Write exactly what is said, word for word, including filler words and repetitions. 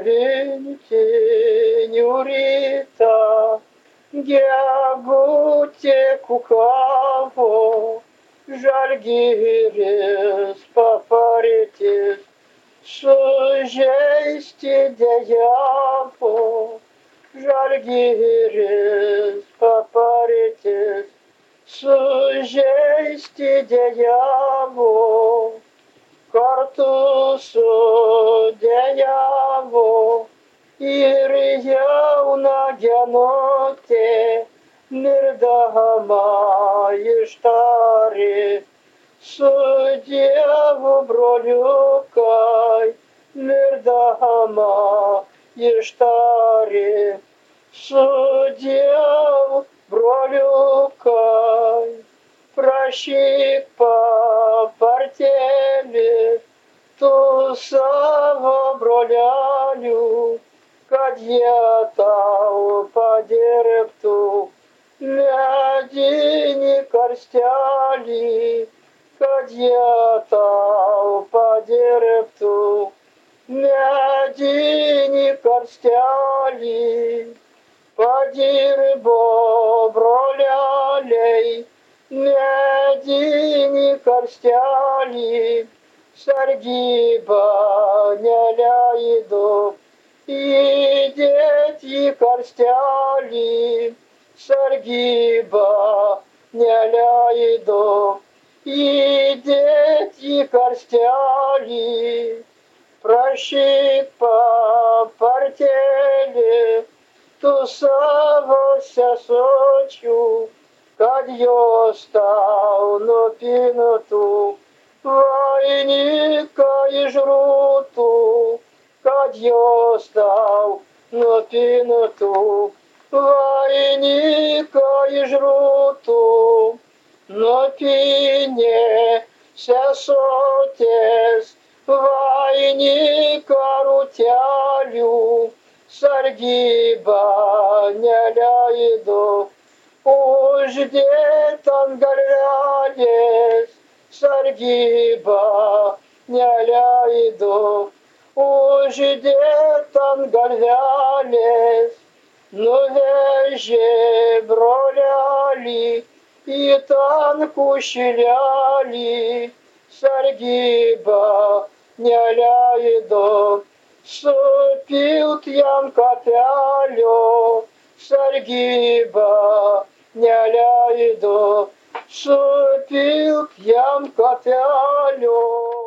valentinių rytą, gegutė kukavo, žalgiris papartis sužeisti dejavo, žalgiris papartis sužeisti dejavo, kartu sudejavo ir jauna genutė mirdama ištarė: su Dievu broliukai, mirdama ištarė: su Dievu broliukai. Prašyk papartėlį tu savo brolelių, kad jie tau padirbtų medinį karstelį, kad jie tau padirbtų medinį karstelį. Padirbo broleliai medinį karstelį, sargyba neleido įdėti į karstelį, sargyba neleido įdėti į karstelį. Prašyk papartėlį tu savo sesučių, kad jos tau nupintų vainiką iš rūtų, kad jos tau nupintų vainiką iš rūtų. Nupinė sesutės vainiką rūtelių, sargyba neleido uždėt ant galvelės, sargyba neleido uždėt ant galvelės. Nuvežė brolelį į tankų šilelį, sargyba neleido supilt jam kapelio, sargyba neleido supilt jam kapelio.